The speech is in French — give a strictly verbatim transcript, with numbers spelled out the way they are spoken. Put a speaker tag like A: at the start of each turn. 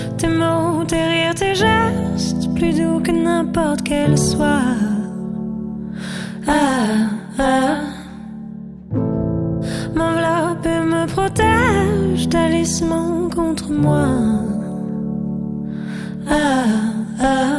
A: Tes mots, tes rires, tes gestes, plus doux que n'importe quel soir. Ah, ah. M'enveloppe et me protège, talisman contre moi. Ah, ah.